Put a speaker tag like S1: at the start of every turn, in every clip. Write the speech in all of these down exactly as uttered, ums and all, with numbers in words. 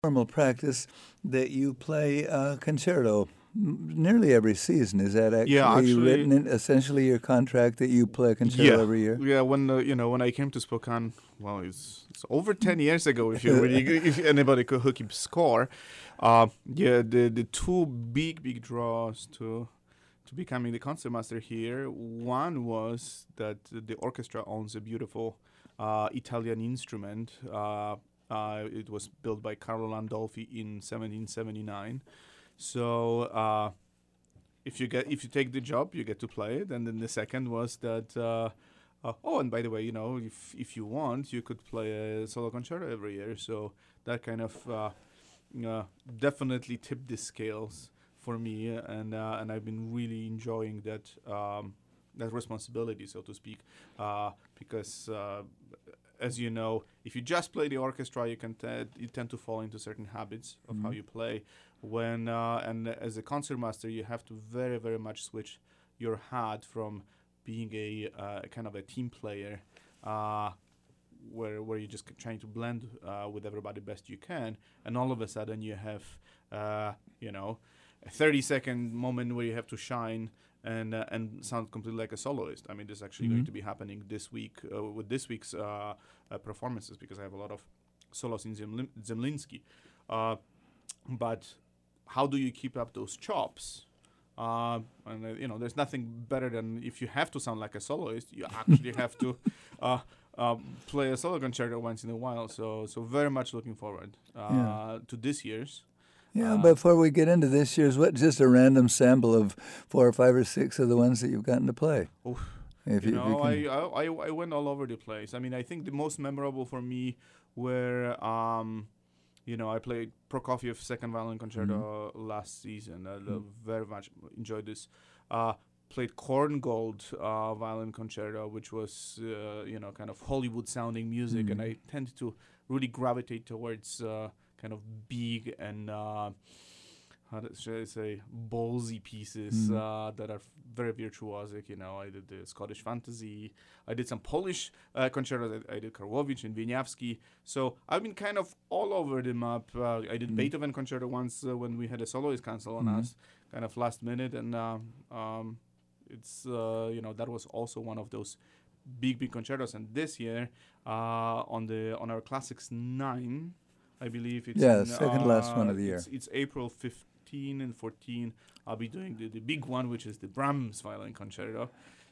S1: normal practice that you play uh, concerto m- nearly every season. Is that
S2: Yeah,
S1: actually written
S2: actually,
S1: in essentially your contract that you play a concerto
S2: yeah,
S1: every year?
S2: yeah. When uh, you know when I came to Spokane, well, it's, it's over ten years ago. If you really, if anybody could who keeps score, uh, yeah, the the two big big draws to to becoming the concertmaster here. One was that the orchestra owns a beautiful uh, Italian instrument. Uh, uh, it was built by Carlo Landolfi in seventeen seventy-nine. So uh, if you get if you take the job, you get to play it. And then the second was that. Uh, uh, oh, and by the way, you know, if if you want, you could play a solo concerto every year. So that kind of uh, uh, definitely tipped the scales for me, and uh, and I've been really enjoying that um, that responsibility, so to speak, uh, because uh, as you know, if you just play the orchestra, you can t- you tend to fall into certain habits of how
S1: Mhm.
S2: you play. When uh, and as a concertmaster, you have to very very much switch your hat from being a uh, kind of a team player. Uh, where where you're just trying to blend uh, with everybody best you can, and all of a sudden you have uh, you know a thirty second moment where you have to shine and uh, and sound completely like a soloist. I mean, this is actually going
S1: Mhm.
S2: to be happening this week uh, with this week's uh, uh, performances, because I have a lot of solos in Zemlin- Zemlinsky. Uh, but how do you keep up those chops? Uh, and uh, you know, there's nothing better than if you have to sound like a soloist, you actually have to uh, uh, play a solo concerto once in a while. So, so very much looking forward
S1: Yeah.
S2: uh, to this year's.
S1: Yeah,
S2: Uh,
S1: before we get into this year's, what just a random sample of four or five or six of the ones that you've gotten to play,
S2: oh,
S1: if
S2: you
S1: you, if you
S2: know, I,
S1: can.
S2: I I I went all over the place. I mean, I think the most memorable for me were um, you know, I played Prokofiev Second Violin
S1: Mhm.
S2: Concerto last season. I
S1: Mhm.
S2: lo- very much enjoyed this. Uh, played Korngold uh, Violin Concerto, which was uh, you know kind of Hollywood sounding music, and
S1: Mhm.
S2: I tend to really gravitate towards uh, kind of big and uh, how do, should I say ballsy pieces
S1: Mhm.
S2: uh, that are very virtuosic. You know, I did the Scottish Fantasy. I did some Polish uh, concertos. I, I did Karłowicz and Wieniawski. So I've been kind of all over the map. Uh, I did
S1: Mhm.
S2: Beethoven concerto once uh, when we had a soloist cancel on
S1: Mhm.
S2: us, kind of last minute, and um, um, it's uh, you know that was also one of those big big concertos. And this year uh, on the on our classics nine, I believe it's
S1: Yeah,
S2: in
S1: second last one
S2: uh,
S1: of the
S2: it's
S1: year.
S2: it's April fifteen and fourteen. I'll be doing the, the big one, which is the Brahms violin concerto.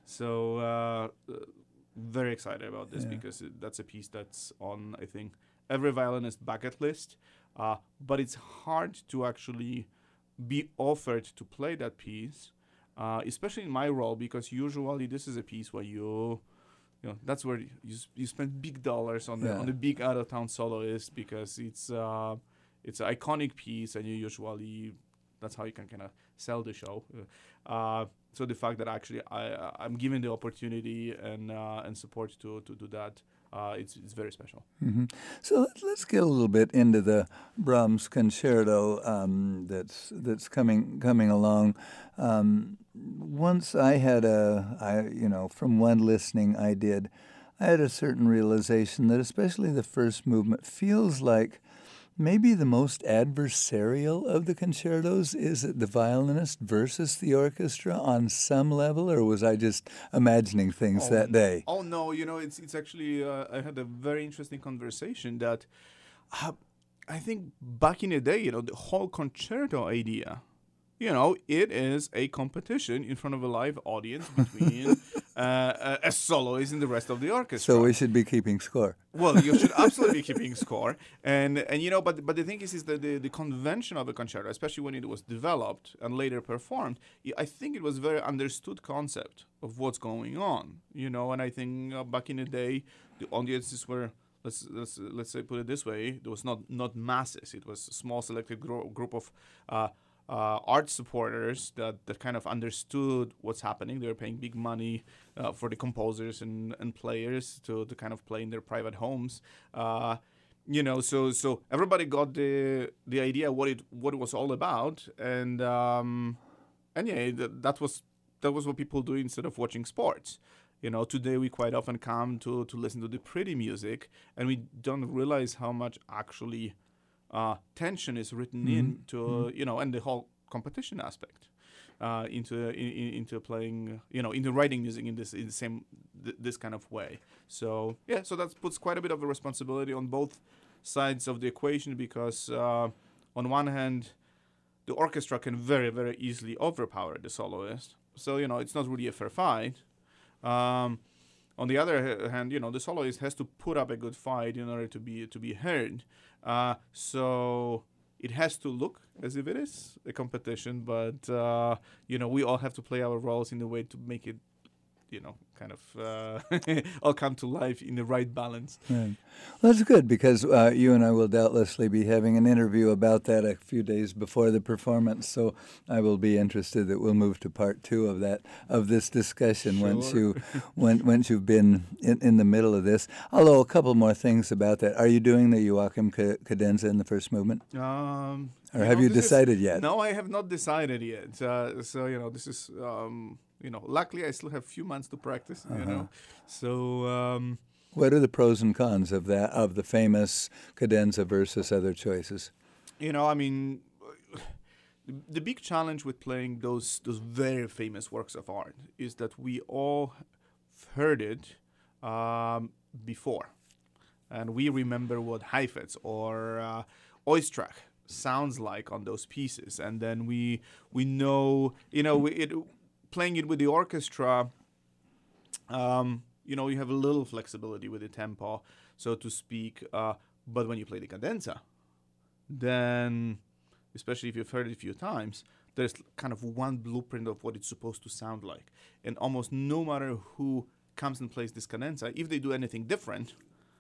S2: So uh, uh, very excited about this,
S1: Yeah.
S2: because it, that's a piece that's on, I think, every violinist bucket list. Uh, but it's hard to actually be offered to play that piece, uh, especially in my role, because usually this is a piece where you you know that's where you you spend big dollars on the on
S1: Yeah.
S2: the big out of town soloist, because it's uh it's an iconic piece, and you usually that's how you can kind of sell the show. Uh, so the fact that actually I I'm given the opportunity and uh, and support to to do that, uh, it's it's very special.
S1: hmm So let's, let's get a little bit into the Brahms concerto um, that's that's coming coming along. Um, once I had a, I you know, from one listening I did, I had a certain realization that especially the first movement feels like maybe the most adversarial of the concertos. Is it the violinist versus the orchestra on some level, or was I just imagining things
S2: Oh,
S1: that
S2: n-
S1: day?
S2: oh no! You know, it's it's actually uh, I had a very interesting conversation that uh, I think back in the day, you know, the whole concerto idea, you know, it is a competition in front of a live audience between uh, a, a soloist and the rest of the
S1: So
S2: orchestra.
S1: we should be keeping score.
S2: Well, you should absolutely be keeping score, and and you know, but but the thing is, is that the, the convention of a concerto, especially when it was developed and later performed, I think it was a very understood concept of what's going on, you know. And I think uh, back in the day, the audiences were let's let's let's say put it this way, it was not not masses. It was a small selected gro- group of uh, uh, art supporters that, that kind of understood what's happening. They were paying big money uh, for the composers and, and players to, to kind of play in their private homes. Uh, you know, so so everybody got the the idea what it what it was all about, and um, and yeah, th- that was that was what people do instead of watching sports. You know, today we quite often come to to listen to the pretty music, and we don't realize how much actually uh, tension is written
S1: Mhm.
S2: into uh, you know, and the whole competition aspect uh, into in, in, into playing, you know, into writing music in this in the same th- this kind of way. So yeah, so that puts quite a bit of a responsibility on both sides of the equation, because uh, on one hand, the orchestra can very very easily overpower the soloist. So you know, it's not really a fair fight. Um, on the other ha- hand, you know, the soloist has to put up a good fight in order to be to be heard. Uh, so it has to look as if it is a competition, but uh, you know, we all have to play our roles in a way to make it, you know, kind of uh, all come to life in the right balance.
S1: Right. Well, that's good, because uh, you and I will doubtlessly be having an interview about that a few days before the performance. So I will be interested that we'll move to part two of that of this discussion once
S2: Sure.
S1: you when, once you've been in, in the middle of this. Although a couple more things about that. Are you doing the Joachim ca- cadenza in the first movement,
S2: Um,
S1: or have
S2: know,
S1: you
S2: this is-
S1: decided yet?
S2: No, I have not decided yet. Uh, so you know, this is um, you know, luckily I still have a few months to practice. You
S1: Uh-huh.
S2: know, so. Um,
S1: What are the pros and cons of that of the famous cadenza versus other choices?
S2: You know, I mean, the, the big challenge with playing those those very famous works of art is that we all heard it um, before, and we remember what Heifetz or uh, Oistrakh sounds like on those pieces, and then we we know, you know, it playing it with the orchestra. Um, you know, you have a little flexibility with the tempo, so to speak. Uh, but when you play the cadenza, then, especially if you've heard it a few times, there's kind of one blueprint of what it's supposed to sound like. And almost no matter who comes and plays this cadenza, if they do anything different,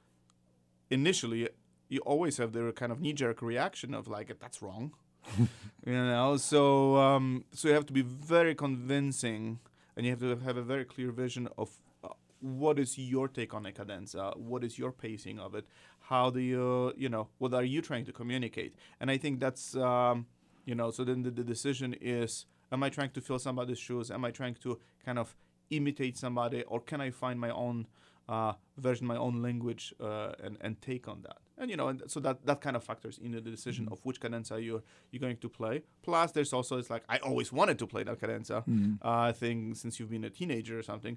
S2: initially, you always have the kind of knee-jerk reaction of like, that's wrong. You know, so um, so you have to be very convincing, and you have to have a very clear vision of uh, what is your take on a cadenza, what is your pacing of it, how do you, you know, what are you trying to communicate? And I think that's, um, you know, so then the, the decision is, am I trying to fill somebody's shoes? Am I trying to kind of imitate somebody, or can I find my own uh, version, my own language, uh, and and take on that? And you know, and so that, that kind of factors into the decision
S1: Mm-hmm.
S2: of which cadenza you're you're going to play. Plus, there's also, it's like I always wanted to play that cadenza.
S1: Mm-hmm.
S2: Uh, I think since you've been a teenager or something.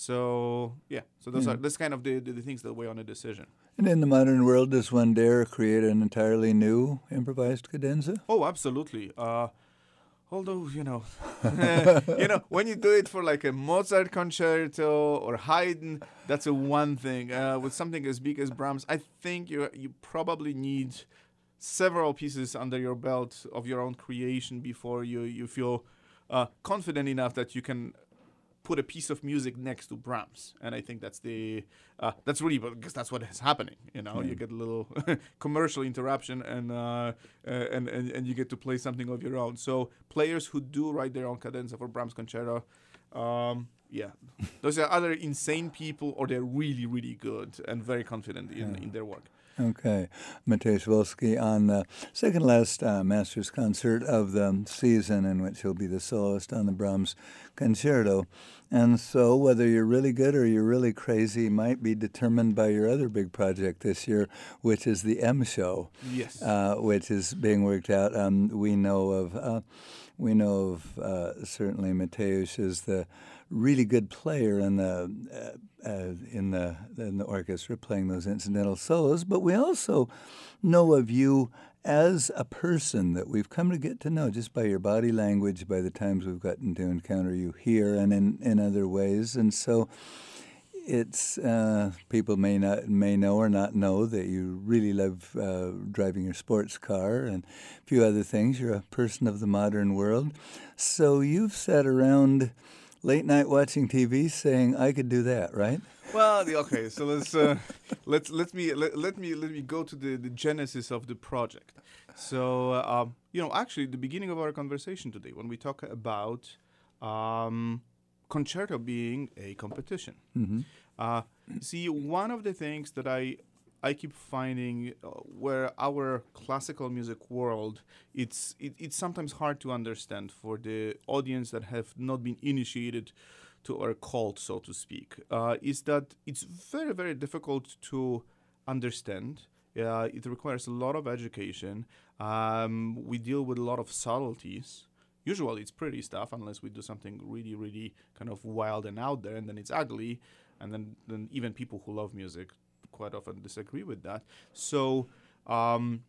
S2: So yeah, so those
S1: Yeah.
S2: are that's kind of the, the the things that weigh on a decision.
S1: And in the modern world, does one dare create an entirely new improvised cadenza?
S2: Oh, absolutely. Uh, although you know, you know, when you do it for like a Mozart concerto or Haydn, that's a one thing. Uh, with something as big as Brahms, I think you you probably need several pieces under your belt of your own creation before you you feel uh, confident enough that you can put a piece of music next to Brahms. And I think that's the uh, that's really because that's what is happening. You know,
S1: Yeah.
S2: you get a little commercial interruption, and, uh, uh, and and and you get to play something of your own. So players who do write their own cadenza for Brahms concerto, um, yeah, those are either insane people or they're really really good and very confident in,
S1: Yeah.
S2: in their work.
S1: Okay. Mateusz Wolski on the second last uh, Masters concert of the season, in which he'll be the soloist on the Brahms Concerto. And so whether you're really good or you're really crazy might be determined by your other big project this year, which is the M Show,
S2: Yes.
S1: uh, which is being worked out. Um, we know of... Uh, We know of uh, certainly Mateusz is the really good player in the uh, uh, in the in the orchestra playing those incidental solos, but we also know of you as a person that we've come to get to know just by your body language, by the times we've gotten to encounter you here and in, in other ways, and so. It's uh, people may not may know or not know that you really love uh, driving your sports car and a few other things. You're a person of the modern world, so you've sat around late night watching T V saying, "I could do that," right?
S2: Well, the- okay. So let's uh, let's let me let, let me let me go to the, the genesis of the project. So uh, um, you know, actually, the beginning of our conversation today, when we talk about um, concerto being a competition.
S1: Mm-hmm.
S2: Uh, see, one of the things that I I keep finding uh, where our classical music world, it's it, it's sometimes hard to understand for the audience that have not been initiated to our cult, so to speak, uh, is that it's very very difficult to understand Uh, it requires a lot of education. Um, we deal with a lot of subtleties. Usually it's pretty stuff unless we do something really, really kind of wild and out there, and then it's ugly. And then, then even people who love music quite often disagree with that. So, um,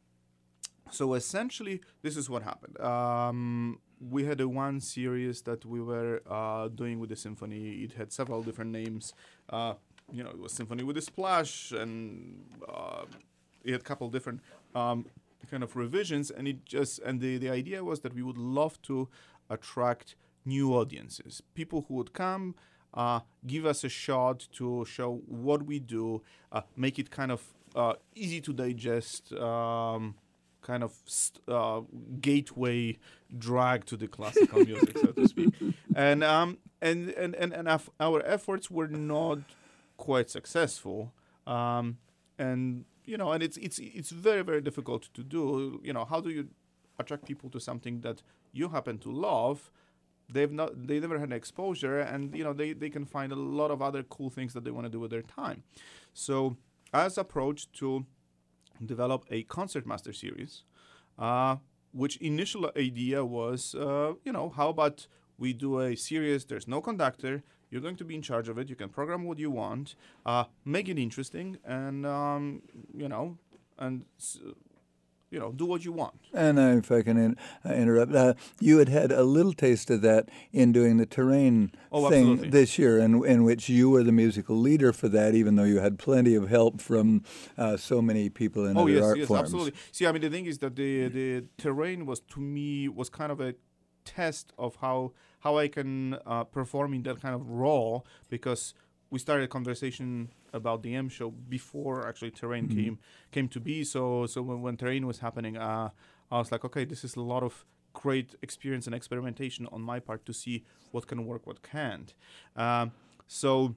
S2: so essentially, this is what happened. Um, we had a one series that we were uh, doing with the symphony. It had several different names. Uh, you know, it was Symphony with a Splash, and uh, it had a couple different um, kind of revisions. And it just and the, the idea was that we would love to attract new audiences, people who would come, uh, give us a shot to show what we do, uh, make it kind of uh, easy to digest. Um, kind of st- uh, gateway drag to the classical music, so to speak, and um and and and, and af- our efforts were not quite successful, um and you know, and it's it's it's very very difficult to do. You know, how do you attract people to something that you happen to love? They've not they never had exposure, and you know they they can find a lot of other cool things that they want to do with their time. So as approach to develop a concertmaster series, uh, which initial idea was, uh, you know, how about we do a series, there's no conductor, you're going to be in charge of it, you can program what you want, uh, make it interesting, and, um, you know, and, uh, you know, do what you want.
S1: And uh, if I can in, uh, interrupt, uh, you had had a little taste of that in doing the terrain
S2: oh,
S1: thing
S2: absolutely.
S1: this year, in, in which you were the musical leader for that, even though you had plenty of help from uh, so many people in
S2: oh,
S1: other
S2: yes,
S1: art
S2: yes,
S1: forms.
S2: absolutely. See, I mean, the thing is that the the terrain was, to me, was kind of a test of how how I can uh, perform in that kind of role, because we started a conversation about the M show before actually Terrain mm-hmm. came came to be. So so when, when Terrain was happening, uh, I was like, okay, this is a lot of great experience and experimentation on my part to see what can work, what can't. Um, so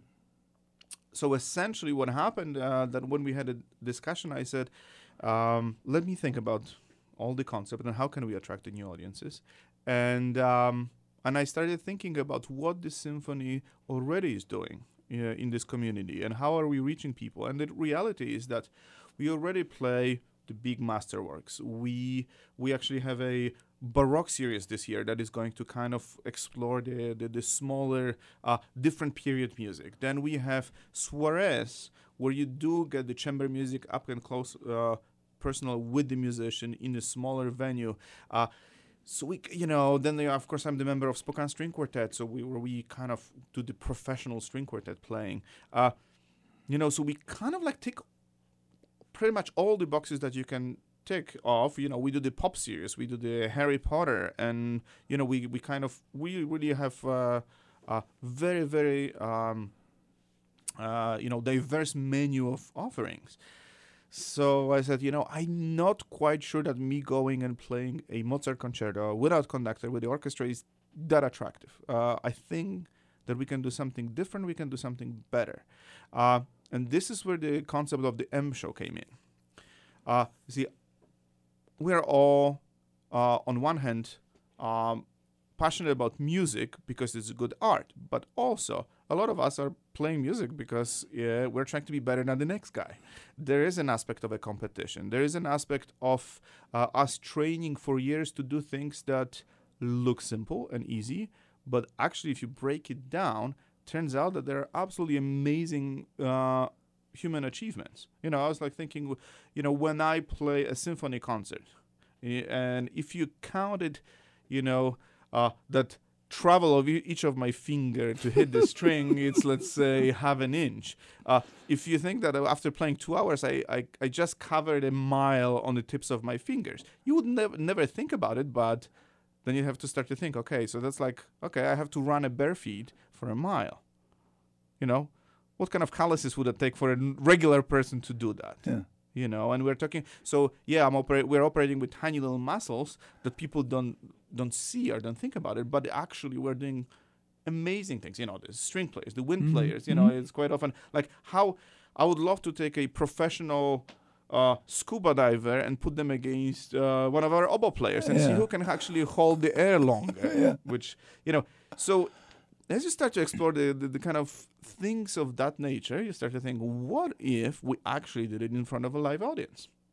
S2: so essentially, what happened uh, that when we had a discussion, I said, um, let me think about all the concept and how can we attract the new audiences, and um, and I started thinking about what the symphony already is doing uh, in this community and how are we reaching people. And the reality is that we already play the big masterworks. We we actually have a Baroque series this year that is going to kind of explore the the, the smaller, uh, different period music. Then we have Soirées, where you do get the chamber music up and close, uh, personal with the musician in a smaller venue. Uh, so we, you know, then they, of course I'm the member of Spokane String Quartet, so we where we kind of do the professional string quartet playing. Uh, you know, so we kind of like tick pretty much all the boxes that you can tick off. You know, we do the pop series, we do the Harry Potter, and you know, we we kind of we really have uh, a very very um, uh, you know, diverse menu of offerings. So I said, you know, I'm not quite sure that me going and playing a Mozart concerto without conductor with the orchestra is that attractive. Uh, I think that we can do something different. We can do something better. Uh, and this is where the concept of the M show came in. Uh, you see, we're all, uh, on one hand, um, passionate about music because it's good art, but also a lot of us are playing music because yeah, we're trying to be better than the next guy. There is an aspect of a competition. There is an aspect of uh, us training for years to do things that look simple and easy, but actually if you break it down, turns out that there are absolutely amazing uh, human achievements. You know, I was like thinking, you know, when I play a symphony concert, and if you counted, you know, uh, that travel of e- each of my finger to hit the string, it's, let's say, half an inch. Uh, if you think that after playing two hours, I, I, I just covered a mile on the tips of my fingers, you would never never think about it, but then you have to start to think, okay, so that's like, okay, I have to run a bare feet for a mile. You know, what kind of calluses would it take for a regular person to do that?
S1: Yeah.
S2: You know, and we're talking, so yeah, I'm opera- we're operating with tiny little muscles that people don't don't see or don't think about it, but actually we're doing amazing things. You know, the string players, the wind mm-hmm. players, you know, mm-hmm. it's quite often like how I would love to take a professional uh, scuba diver and put them against uh, one of our oboe players and yeah. see who can actually hold the air longer, yeah. which, you know, so as you start to explore the, the, the kind of things of that nature, you start to think, what if we actually did it in front of a live audience?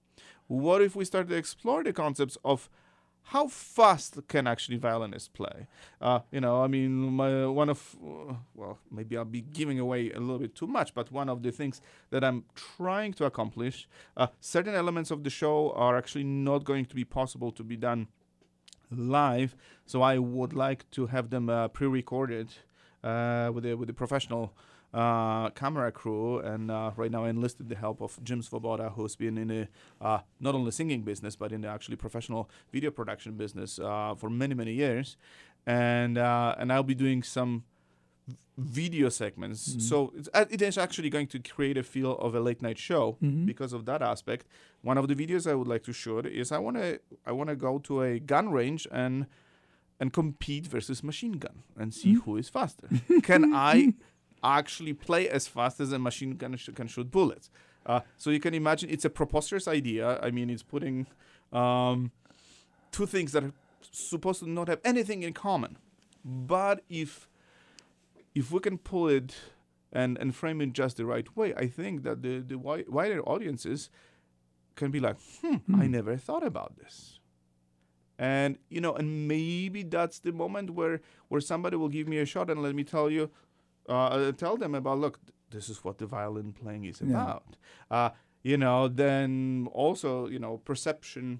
S2: what if we start to explore the concepts of how fast can actually violinists play? Uh, you know, I mean, my, one of, uh, well, maybe I'll be giving away a little bit too much, but one of the things that I'm trying to accomplish, uh, certain elements of the show are actually not going to be possible to be done live, so I would like to have them uh, pre-recorded uh, with a with a professional uh, camera crew, and uh, right now I enlisted the help of Jim Svoboda, who's been in the uh, not only singing business but in the actually professional video production business uh, for many many years, and uh, and I'll be doing some v- video segments.
S1: Mhm.
S2: So it's, uh, it is actually going to create a feel of a late night show
S1: Mhm.
S2: because of that aspect. One of the videos I would like to shoot is I want to I want to go to a gun range and and compete versus machine gun and see who is faster. Can I actually play as fast as a machine gun sh- can shoot bullets? Uh, so you can imagine it's a preposterous idea. I mean, it's putting um, two things that are supposed to not have anything in common. But if if we can pull it and, and frame it just the right way, I think that the, the wi- wider audiences can be like, hmm, I
S1: Hmm.
S2: never thought about this. And, you know, and maybe that's the moment where, where somebody will give me a shot and let me tell you, uh, tell them about, look, th- this is what the violin playing is
S1: Yeah.
S2: about. Uh, you know, then also, you know, perception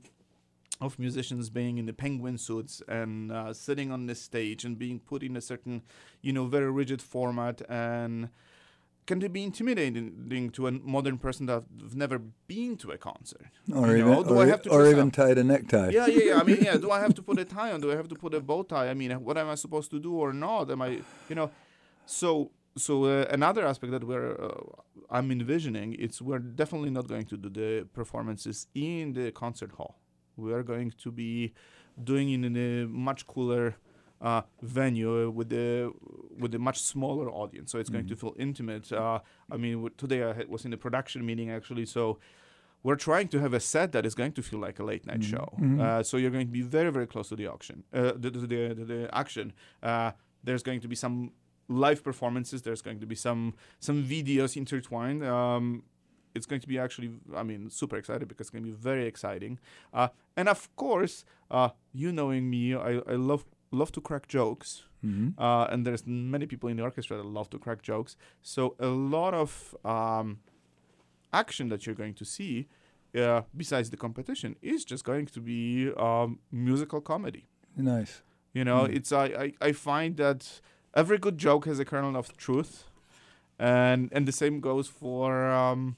S2: of musicians being in the penguin suits and uh, sitting on the stage and being put in a certain, you know, very rigid format, and can it be intimidating to a modern person that's never been to a concert?
S1: Or
S2: You
S1: even,
S2: know, do
S1: or,
S2: I
S1: e-
S2: have to
S1: or
S2: dress
S1: even
S2: up?
S1: tied a necktie.
S2: Yeah, yeah, yeah. I mean, yeah. Do I have to put a tie on? Do I have to put a bow tie? I mean, what am I supposed to do or not? Am I, you know? So, so uh, another aspect that we're, uh, I'm envisioning, it's we're definitely not going to do the performances in the concert hall. We are going to be doing it in a much cooler uh, venue with the with a much smaller audience. So it's going to
S1: Mhm.
S2: feel intimate. Uh, I mean, w- today I had- was in the production meeting actually, so we're trying to have a set that is going to feel like a late night
S1: Mhm.
S2: show.
S1: Mhm.
S2: Uh, so you're going to be very, very close to the auction, uh, the, the, the, the, the action. Uh, there's going to be some live performances. There's going to be some some videos intertwined. Um, it's going to be actually, I mean, super excited because it's going to be very exciting. Uh, and of course, uh, you knowing me, I, I love love to crack jokes.
S1: Mhm.
S2: Uh, and there's many people in the orchestra that love to crack jokes. So a lot of um, action that you're going to see, uh, besides the competition, is just going to be um, musical comedy.
S1: Nice.
S2: You know,
S1: Mm.
S2: it's I, I I find that every good joke has a kernel of truth, and and the same goes for um,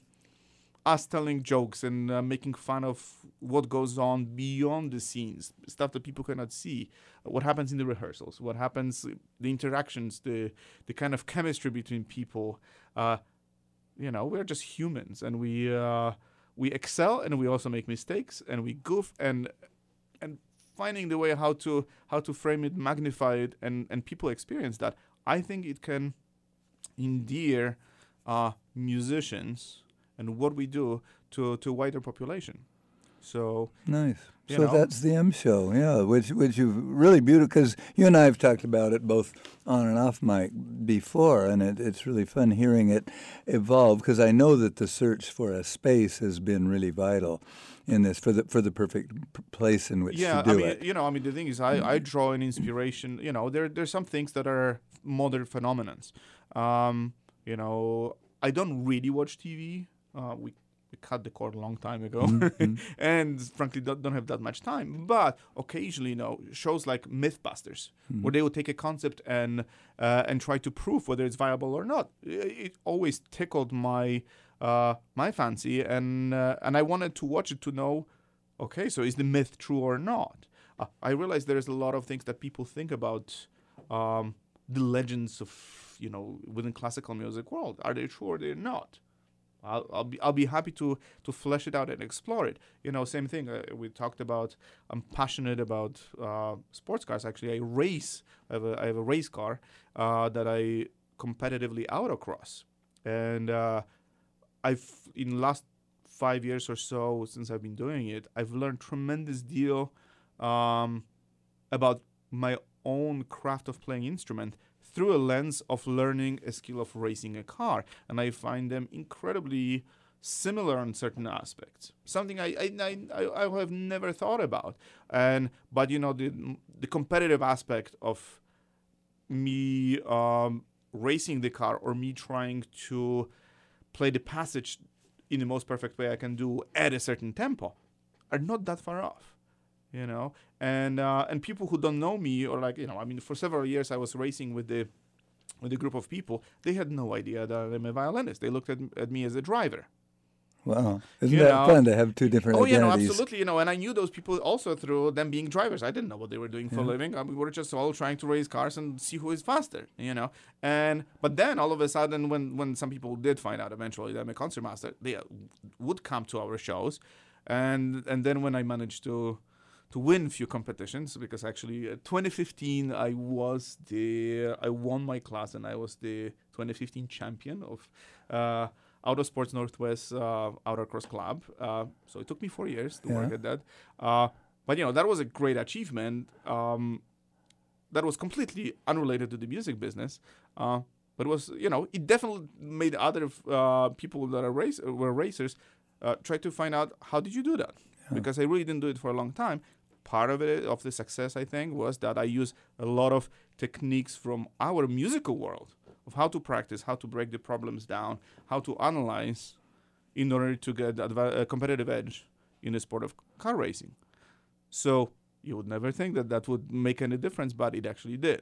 S2: us telling jokes and uh, making fun of what goes on beyond the scenes, stuff that people cannot see, what happens in the rehearsals, what happens, the interactions, the the kind of chemistry between people. Uh, you know, we're just humans, and we uh, we excel, and we also make mistakes, and we goof, and and finding the way how to how to frame it, magnify it, and and people experience that. I think it can endear uh, musicians and what we do to to a wider population. So
S1: Nice.
S2: You
S1: So
S2: know?
S1: that's the M show, yeah, which which you really beautiful, because you and I have talked about it both on and off mic before, and it, it's really fun hearing it evolve, because I know that the search for a space has been really vital in this, for the for the perfect p- place in which
S2: yeah,
S1: to
S2: I
S1: do
S2: mean,
S1: it.
S2: you know, I mean, the thing is, I, I draw an inspiration. You know, there there's some things that are modern phenomenons. Um, you know, I don't really watch T V. Uh, we we cut the cord a long time ago,
S1: Mhm.
S2: and frankly, don't, don't have that much time. But occasionally, you know, shows like MythBusters,
S1: Mhm.
S2: where they will take a concept and uh, and try to prove whether it's viable or not. It, it always tickled my uh, my fancy, and uh, and I wanted to watch it to know, okay, so is the myth true or not? Uh, I realize there's a lot of things that people think about um, the legends of, you know, within classical music world. Are they true or they're not? I'll, I'll be I'll be happy to to flesh it out and explore it. You know, same thing. Uh, we talked about. I'm passionate about uh, sports cars. Actually, I race. I have a I have a race car uh, that I competitively autocross, and uh, I've in last five years or so since I've been doing it, I've learned tremendous deal um, about my own craft of playing instrument through a lens of learning a skill of racing a car, and I find them incredibly similar on certain aspects. Something I I, I I have never thought about. And but you know the the competitive aspect of me um, racing the car or me trying to play the passage in the most perfect way I can do at a certain tempo are not that far off, you know. And uh, and people who don't know me or like you know, I mean, for several years I was racing with the with a group of people. They had no idea that I'm a violinist. They looked at, at me as a driver.
S1: Wow. Isn't
S2: You
S1: that
S2: know,
S1: fun to have two different
S2: Oh, yeah, no,
S1: identities?
S2: absolutely. You know, and I knew those people also through them being drivers. I didn't know what they were doing for a
S1: Yeah.
S2: living. I mean, we were just all trying to race cars and see who is faster, you know. And but then all of a sudden, when when some people did find out eventually that I'm a concert master, they uh, would come to our shows, and and then when I managed to to win a few competitions, because actually uh, twenty fifteen I was the I won my class and I was the twenty fifteen champion of. Uh, Autosports Northwest uh, Autocross Club. Uh, so it took me four years to
S1: Yeah.
S2: work at that. Uh, but, you know, that was a great achievement. Um, that was completely unrelated to the music business. Uh, but it was, you know, it definitely made other uh, people that are race- were racers uh, try to find out, how did you do that?
S1: Yeah.
S2: Because I really didn't do it for a long time. Part of it, of the success, I think, was that I used a lot of techniques from our musical world of how to practice, how to break the problems down, how to analyze in order to get adva- a competitive edge in the sport of car racing. So you would never think that that would make any difference, but it actually did.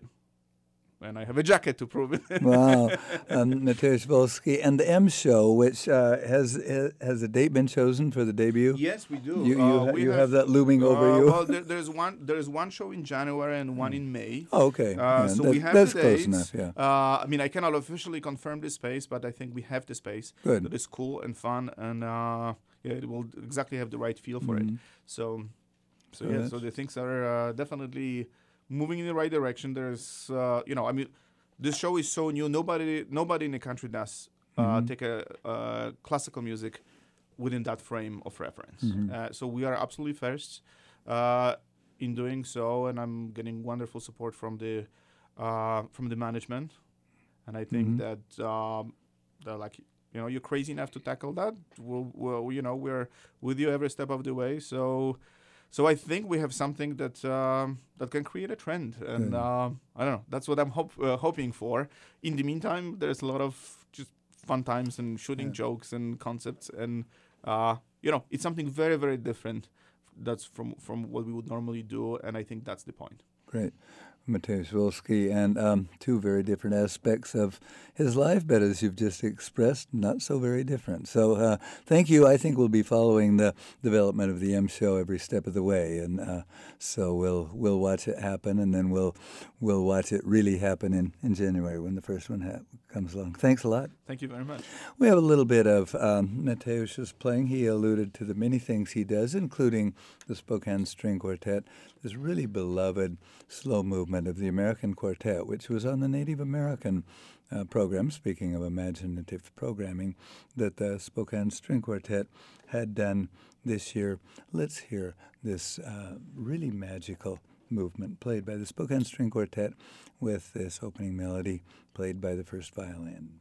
S2: And I have a jacket to prove it.
S1: Wow. Um, Mateusz Wolski. And the M Show, which uh, has has a date been chosen for the debut?
S2: Yes, we do.
S1: You, you,
S2: Uh,
S1: ha-
S2: we
S1: you have, that looming over
S2: uh,
S1: you?
S2: Well, there, there's one. There's one show in January and one in May.
S1: Oh, okay.
S2: Uh,
S1: Yeah,
S2: so
S1: that-
S2: we have
S1: that's
S2: the
S1: close
S2: dates.
S1: enough, yeah.
S2: Uh, I mean, I cannot officially confirm the space, but I think we have the space.
S1: Good.
S2: That is cool and fun, and uh, yeah, it will exactly have the right feel for
S1: Mhm.
S2: it. So, so,
S1: So
S2: yeah,
S1: that's-
S2: so the things are uh, definitely moving in the right direction. There's, uh, you know, I mean, this show is so new. Nobody, nobody in the country does uh,
S1: Mhm.
S2: take a uh, classical music within that frame of reference.
S1: Mhm.
S2: Uh, so we are absolutely first uh, in doing so, and I'm getting wonderful support from the uh, from the management, and I think
S1: Mhm.
S2: that um, they're like, you know, you're crazy enough to tackle that. We'll, we'll, you know, we're with you every step of the way. So, so I think we have something that um, that can create a trend, and
S1: Good.
S2: um I don't know. That's what I'm hop- uh, hoping for. In the meantime, there's a lot of just fun times and shooting
S1: Yeah.
S2: jokes and concepts, and uh, you know, it's something very, very different. That's from from what we would normally do, and I think that's the point.
S1: Great. Mateusz Wolski, and um, two very different aspects of his life, but as you've just expressed, not so very different. So uh, thank you. I think we'll be following the development of the M Show every step of the way, and uh, so we'll we'll watch it happen, and then we'll we'll watch it really happen in, in January when the first one ha- comes along. Thanks a lot.
S2: Thank you very much.
S1: We have a little bit of um, Mateusz's playing. He alluded to the many things he does, including the Spokane String Quartet, this really beloved slow movement of the American Quartet, which was on the Native American uh, program, speaking of imaginative programming, that the Spokane String Quartet had done this year. Let's hear this uh, really magical movement played by the Spokane String Quartet with this opening melody played by the first violin.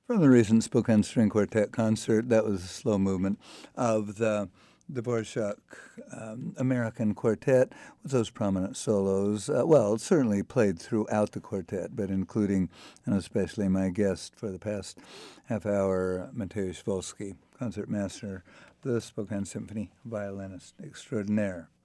S1: from the recent Spokane String Quartet concert. That was a slow movement of the Dvorak um, American Quartet with those prominent solos. Uh, well, it certainly played throughout the quartet, but including and especially my guest for the past half hour, Mateusz Wolski, concertmaster, the Spokane Symphony violinist extraordinaire.